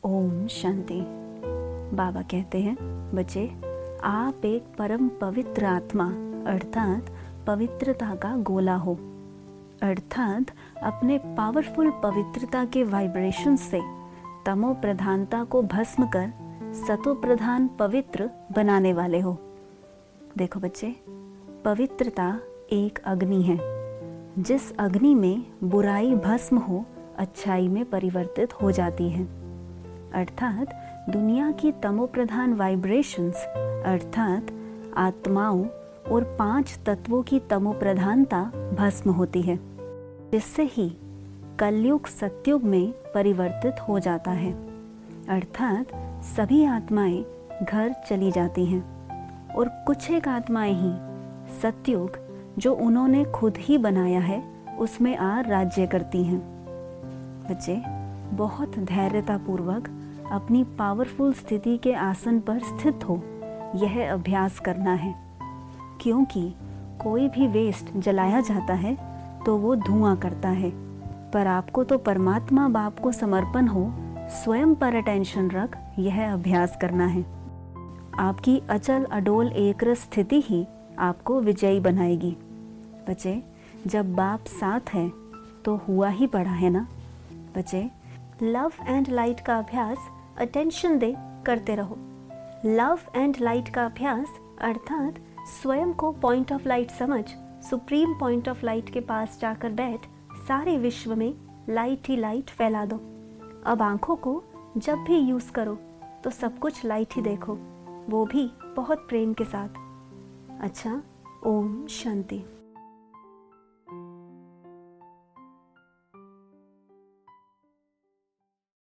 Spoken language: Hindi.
ओम शांति। बाबा कहते हैं, बच्चे आप एक परम पवित्र आत्मा अर्थात पवित्रता का गोला हो, अर्थात अपने पावरफुल पवित्रता के वाइब्रेशन से तमो प्रधानता को भस्म कर सतो प्रधान पवित्र बनाने वाले हो। देखो बच्चे, पवित्रता एक अग्नि है। जिस अग्नि में बुराई भस्म हो अच्छाई में परिवर्तित हो जाती है, अर्थात दुनिया की तमो प्रधान वाइब्रेशंस अर्थात आत्माओं और 5 तत्वों की तमो प्रधानता भस्म होती है, जिससे ही कलयुग सतयुग में परिवर्तित हो जाता है, अर्थात सभी आत्माएं घर चली जाती हैं और कुछ एक आत्माएं ही सतयुग जो उन्होंने खुद ही बनाया है उसमें आ राज्य करती हैं। बच्चे बहुत धैर्यतापूर्वक अपनी पावरफुल स्थिति के आसन पर स्थित हो यह अभ्यास करना है, क्योंकि कोई भी वेस्ट जलाया जाता है तो वो धुआं करता है, पर आपको तो परमात्मा बाप को समर्पण हो स्वयं पर अटेंशन रख यह अभ्यास करना है। आपकी अचल अडोल एकरस स्थिति ही आपको विजयी बनाएगी। बच्चे जब बाप साथ है तो हुआ ही पड़ा है ना। बच्चे लव एंड लाइट का अभ्यास अटेंशन दे करते रहो। लव एंड लाइट का अभ्यास अर्थात स्वयं को पॉइंट ऑफ लाइट समझ सुप्रीम पॉइंट ऑफ लाइट के पास जाकर बैठ सारे विश्व में लाइट ही लाइट फैला दो। अब आंखों को जब भी यूज करो तो सब कुछ लाइट ही देखो, वो भी बहुत प्रेम के साथ। अच्छा, ओम शांति।